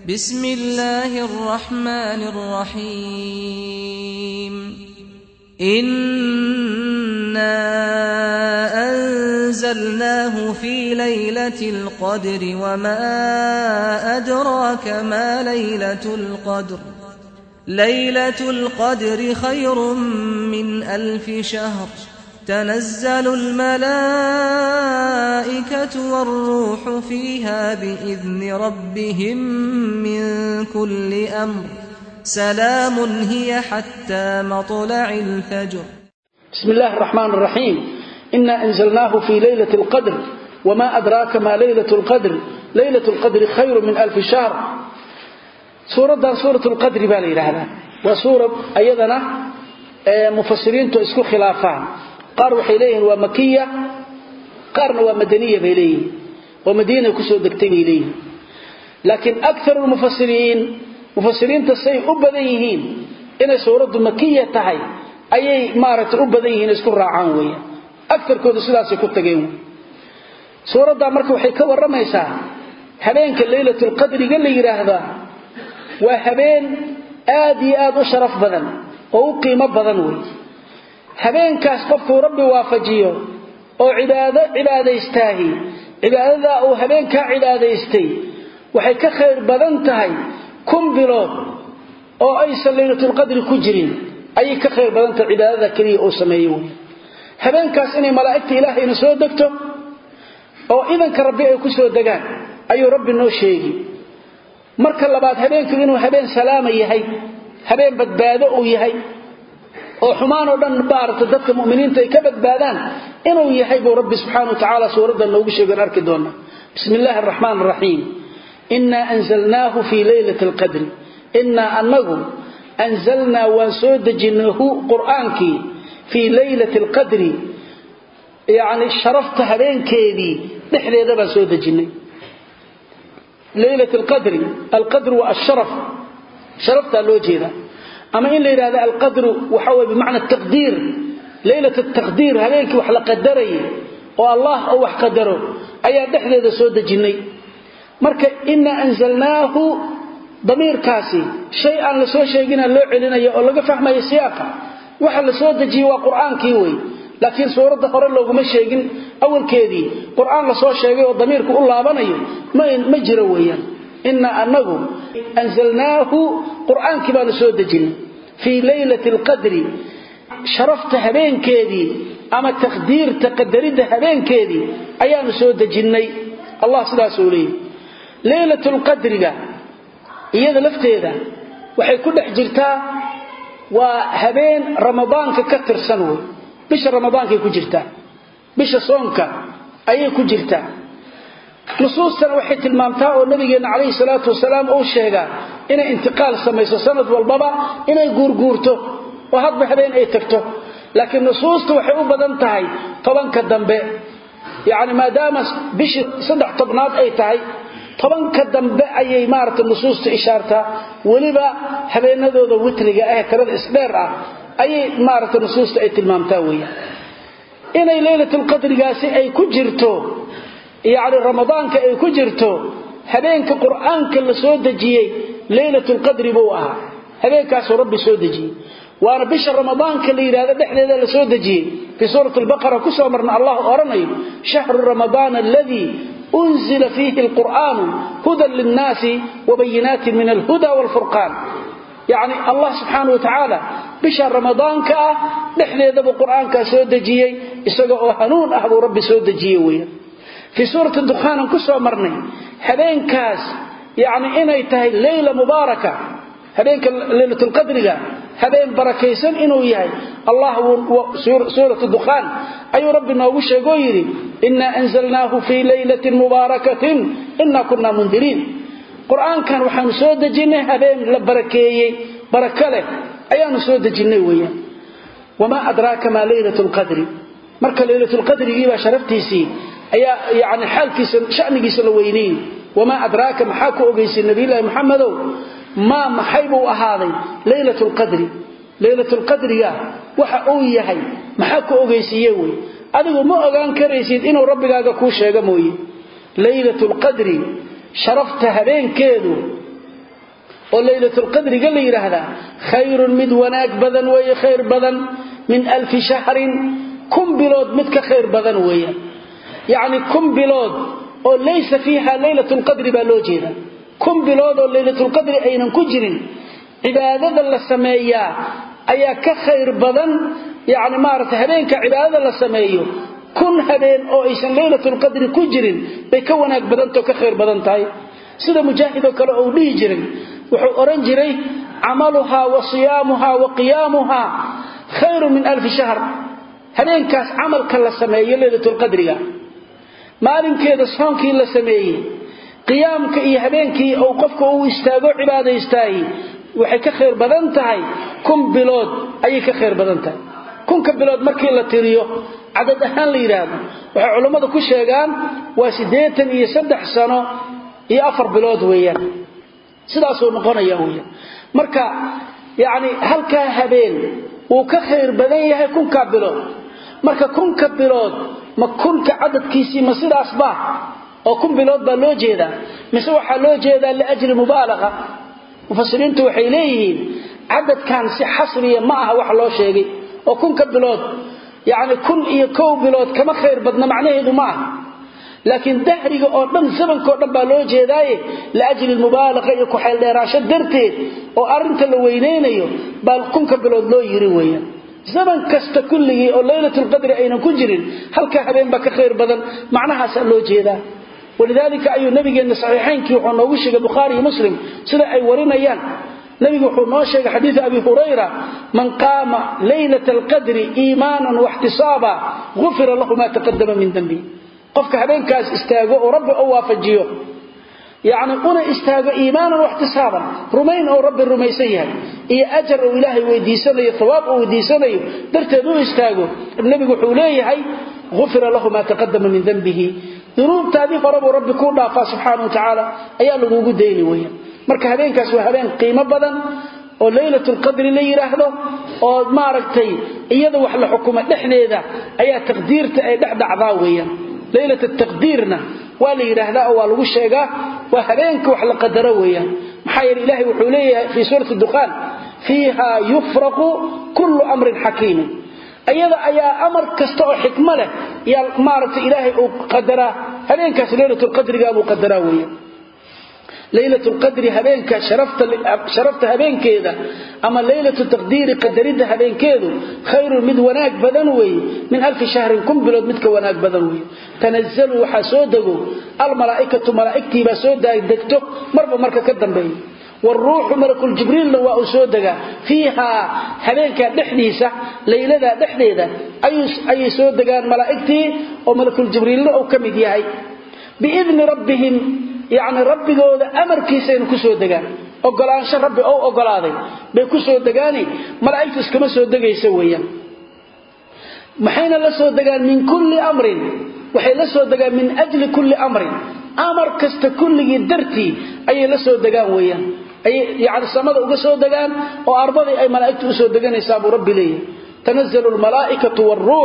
بسم الله الرحمن الرحيم إنا أنزلناه في ليلة القدر وما أدراك ما ليلة القدر ليلة القدر خير من 1000 شهر تنزل الملائكة والروح فيها بإذن ربهم من كل أمر سلام هي حتى مطلع الفجر. بسم الله الرحمن الرحيم إنا أنزلناه في ليلة القدر وما أدراك ما ليلة القدر ليلة القدر خير من 1000 شهر. سورة القدر بالي هذا وسورة أيضنا مفسرين تسكو خلافان قاروا إليه ومكية قارنا ومدنية إليه ومدينة كسو دكتين إليه لكن أكثر المفسرين تصيب أبديهين إن سورة مكية تهي أي مارة أبديهين اسكو راعان ويا أكثر كود سلاسي كتغيون سورة مركو حيكا ورميسا هبينك الليلة القدر قال لي هذا وهبين آد شرف بدن أو قيمة بدن وي habeenkaas qofku rabbi waafajiyo oo cibaadaystaahi cibaadada oo habeenka cibaadaystay waxay ka khayr badan tahay bilood oo ay sallaylatul qadri ku jirin ay ka khayr badan tahay cibaadada kaliya oo sameeyo habeenkaas inay malaa'ikta ilaahayna soo degto oo idanka rabbi ay ku soo degaan ayuu rabbi noo sheegi marka labaad habeenku inuu habeen salaama yahay habeen badbaado uu yahay oo xumaan oo dhan baarta dadka muuminiinta ay ka badbaadaan inuu yahay buu rabbi subhanahu wa ta'ala suurada noogu sheegan arki doona bismillaahir rahmaanir rahiim inna anzalnaahu fi laylatil qadr inna annahu anzalna wa sudajnahu quraanki fi laylatil qadr yaani sharafta habeenkeedii dhexdeeda baa soo dajinay laylatil qadr al-qadr wa ash-sharaf sharafta loo jeeda أما إن لي هذا القدر وحوى بمعنى التقدير ليلة التقدير هليك وحلا قدري والله أو قدره أي دحل هذا سود جني مركا إنا أنزلناه ضمير كاسي شيئا لسوى شيئا لو علينا يقول لك فهم يسياقا وحلا سود جيوا قرآن كيوي لكن سورة قرآن لو ما شيئا أول كيدي قرآن لسوى شيئا والضمير كأول الله بني ما يجرويا إنا أنه أنزلناه قرآن كبال سود جن في ليلة القدر شرفت هبين كيدي أما تقدير تقدرد هبين كيدي أيام سود جني الله صلى سولي ليلة القدر إياذا لفتيذا وحي كل حجرتا وهبين رمضان ككتر سنوي بش رمضان كي كجرتا بش صونك أي كجرتا نصوصا waxay tilmaamtaa oo nabigeena kaleey salaatu wasalaam oo sheega in intiqaal sameeyso sanad walbaba inay guurguurto oo hadba habeen ay tagto laakiin nusuustu waxay u badan tahay tobanka dambe yaani maadaama bishi 3 tobnaad ay tahay tobanka dambe ayay maarta nusuustu ishaarta waliba habeenadooda witriga ah karada isdheer ah ayay maarta nusuustu ay tilmaamtaa weeyaan inay laylatul qadrigaasi ay ku jirto يعني رمضان كأي كجرته هبينك قرآن كلا سودجي ليلة القدر بوها هبينك عسو ربي سودجي وانا بشر رمضان كلا يراد بحل هذا سودجي في سورة البقرة كسومرنا الله أرني شهر رمضان الذي أنزل فيه القرآن هدى للناس وبينات من الهدى والفرقان يعني الله سبحانه وتعالى بشر رمضان كأ بحل هذا القرآن كسودجي إسقوا هنون أهو ربي سودجي ويا في سورة الدخان كسو مرني هبين كاس يعني إني تهي ليلة مباركة هبين ليلة القدر هبين بركيسن إنو يهي الله سورة الدخان أي ربنا وشي قويري إنا أنزلناه في ليلة مباركة إنا كنا منذرين قرآن كان وحان سود جنة هبين لبركي بركة له أيان سود جنة ويا وما أدراك ما ليلة القدر مركة ليلة القدر يبا شرفتيسي يعني حالكيس شأنكيس لوينين وما أدراك محاكو أغيس النبي الله محمد ما محيبه هذا ليلة القدر يا وحقوية هاي محاكو أغيس يوي أدقوا ما أغان كريسيد إنه ربك أغاكوش يغموي ليلة القدر شرفت هبين كيدو oo laylatul qadriga la yiraahdaa khayrun mid wanaag badan way khayr badan min alf shahrin kum bilood mid ka khayr badan weeyaan yaani kum bilood oo laysa fiha laylatul qadri ba loo jeeda kum bilood oo laylatul qadri aynan ku jirin cibaadada la sameeyaa ayaa ka khayr badan yaani maarta habeenka cibaadada la sameeyo kun habeen oo aysan laylatul qadri ku jirin bay ka wanaag badan to ka khayr badan tahay sida mujaahido kale oo dhigi jiray wuxuu oran jiray amaluha wa siyamuha wa qiyamuha khayru min alf shahr habeenkaas amalka la sameeyo laylatul qadriga maalinkeeda soonkii la sameeyay qiyaamka iyo habeenkii oo qofka uu istaago cibaadaystay waxay ka khayr badan tahay kun bilood ayay ka khayr badan tahay kun ka bilood markii la tiriyo cadad ahaan la yiraahdo waxa culimadu ku sheegaan waa 83 sano iyo 4 bilood weeyaan sidaas oo noqonaya weeyaan marka yaani halka habeen uu ka khayr badan yahay kun ka bilood marka kun ka bilood ma kun ka cadadkiisii ma sidaas ba oo kun bilood ba loo jeedaa mise waxa loo jeedaa la ajli mubaalaga mufassiriintu waxay leeyihiin cadadkan si xasriya ma aha wax loo sheegay oo kun ka bilood yaani kun iyo koow bilood kama khayr badna macnaheedu ma aha laakiin dahriga oo dhan zamanka oo dhan ba loo jeedaaye la ajli mubaalaga iyo ku xeel dheeraasho darteed oo arinta la weyneynayo bal kun ka bilood loo yiri weeyaan zaman kasta kulligii oo laylatul qadri aynan ku jirin halka habeen ba ka khayr badan macnahaas loo jeedaa ولذلك أي نبي جن صحيحين كي وحنوش البخاري ومسلم سلا أي ورينيان نبي وحنوش حديث أبي هريرة من قام ليلة القدر إيمانا واحتسابا غفر له ما تقدم من ذنبه قفك هبين كاس استاغو ورب أو وافجيه يعني أنا استاغو إيمانا واحتسابا رمين أو رب الرميسيه إيه أجر إلهي ويديساني ثواب ويديساني درتدو استاغو النبي وحوليه هاي غفر له ما تقدم من ذنبه ذنوب تادي فرب ربي كون دافا سبحانه وتعالى ayaa lagu deeyay weeyaan marka habeenkaas waa habeen qiimo badan oo laylatul qadri la yiraahdo oo maaragtay iyada wax la xukumo dhexdeeda ayaa taqdiirta ay dhacdaa weeyaan laylatul taqdiirna waa la yiraahdaa oo waa lagu sheegaa waa habeenka wax la qadaro weeyaan maxaa yeelay ilaahay wuxuu leeyahay fi suurati dukhan fiha yufraqu kullu amrin hakim ayada ayaa amar kasto oo xikmo leh ya maarta ilaahay uu qadara habeenkaas laylatul qadriga uu qadara weeyaan laylatul qadri habeenka sharafta habeenkeeda ama laylatul taqdiir qadarida habeenkeedu khayru mid wanaag badan weey min alf shahr kum bilood mid ka wanaag badan weey tanazzalu waxa soo dago al malaa'ikatu malaa'iktii ba soo degto marka ka dambeeyay والروح ملك الجبريل لو أسودها فيها هذيك دحديسة ليلة دحديدة أي سودجان ملائكتي وملك الجبريل لو كمدياي بإذن ربهم يعني ربي جود أمر كيسين كسودجان أقلانش ربي أو أقلاذي بكسودجاني ملائكة كما سودجا يسويا محين الله سودجان من كل أمر وحين سودجان من أجل كل أمر أمر كست كل درتي أي لسودجان ويا يعني السماء وقصوا دجان وأرضي أي ملائكة وقصوا دجان يساب ربي لي تنزل الملائكة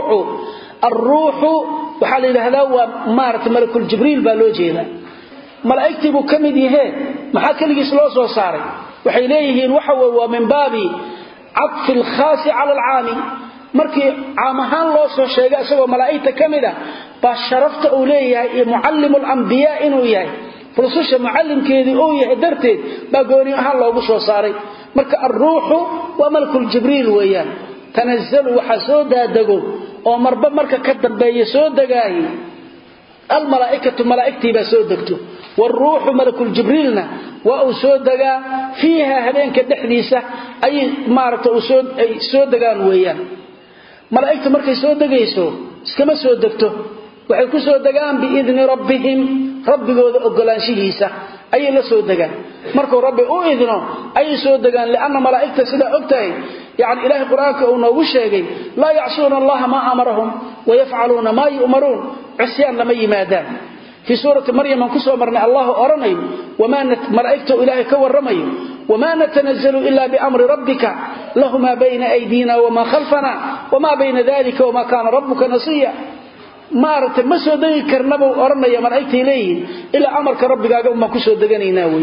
الروح وحال هذا ومارت ملك الجبريل بالوجهنا ملائكة بكمدي هي محاكل يسلوس وصاري وحيليه وحوى ومن باب عطف الخاص على العام markii caamahan loo soo sheegay asagoo malaa'ikta kamida ba sharafta uu leeyahay muallimul anbiya inuu yahay rususha muallimkeedii uu yahay darteed ba gooni ahaan loogu soo saaray marka ar-ruuhu wa malakul jibriil weeyaan tanazzalu waxa soo daadago oo marba marka ka dambeeyo soo dagaay al malaa'ikatu malaa'iktii ba soo degto والروح ملك الجبريلنا وأسود دقا فيها هبينك دحديسة أي مارت أسود دقان ويان ملائكة مركي سود دقيسو كما سود دقتو وحيكو سود دقان بإذن ربهم ربي قود أقلان شهيسة أي لا سود دقان مركو ربي إذنه أي سود دقان لأن ملائكة سيدا أكتاي يعني إله قرآنك أونا وشيغي لا يعصون الله ما أمرهم ويفعلون ما يؤمرون عسيان لما يمادان في سورة مريم انكسوا مرنا الله أرمي وما ملائكته إلهي كورمي وما نتنزل إلا بأمر ربك له ما بين أيدينا وما خلفنا وما بين ذلك وما كان ربك نصيا مارت مسو دغي كرنبو أرمي ملائكته إليه إلا أمرك ربك أقوم ما كسوا دغني ناوي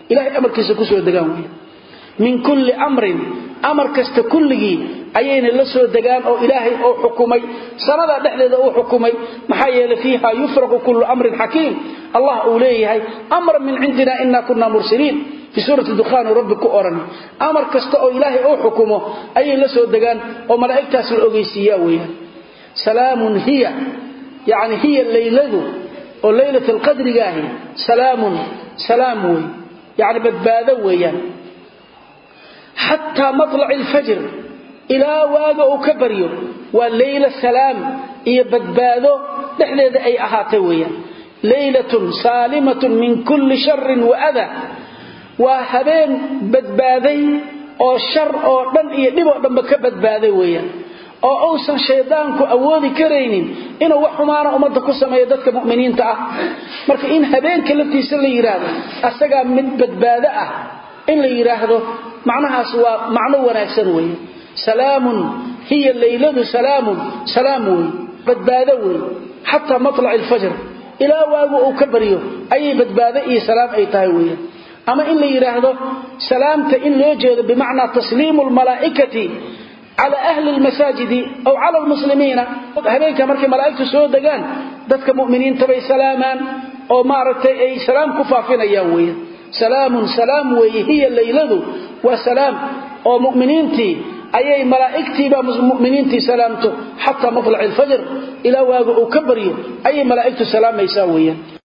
ilaahay amarkiisa ku soo degaan weeyaan min kulli amrin amar kasta kulligi ayayna la soo degaan oo ilaahay oo xukumay sanada dhexdeeda oo xukumay maxaa yeelay fiiha yufraqu kullu amrin hakim allah uu leeyahay amr min indina inna kunna mursalin fi surati dukhan rabbiku orani amar kasta oo ilaahay oo xukumo ayay la soo degaan oo malaa'iktaas la ogeysiiya weeyaan salaamun hiya yani hiya layladu oo laylatul qadri gaahi salaamun salaam way yani badbaado weeyaan حتى مطلع الفجر إلى واقع كبريو والليلة السلام إيا بدبادو نحن أي أهاتوية ليلة سالمة من كل شر وأذى وهبين بدبادي أو شر أو من إيا نبع دمك بدبادوية أو أوسن شيطانك أولي كرينين إنه وحمانا أمدكو سميدتك مؤمنين تعا مرك إن هبين كالتي سلي إرادة أستقى من بدبادة إن لي يراهدو معناها سوا معنى وناكسن وي سلام هي الليلة سلام وي بدبادة حتى مطلع الفجر إلى واقع كبريو أي بدبادة إي سلام أي تاوية أما إن لي يراهدو سلامة إن يوجد بمعنى تسليم الملائكة على أهل المساجد أو على المسلمين هبينك مركي ملائكة سود دقان دتك مؤمنين تبي سلامان أو مارتي أي سلام كفافين أيوية سلام وهي الليلة وسلام أو مؤمنينتي أي ملائكتي بمؤمنينتي سلامته حتى مطلع الفجر إلى واقع كبري أي ملائكة سلام يساويا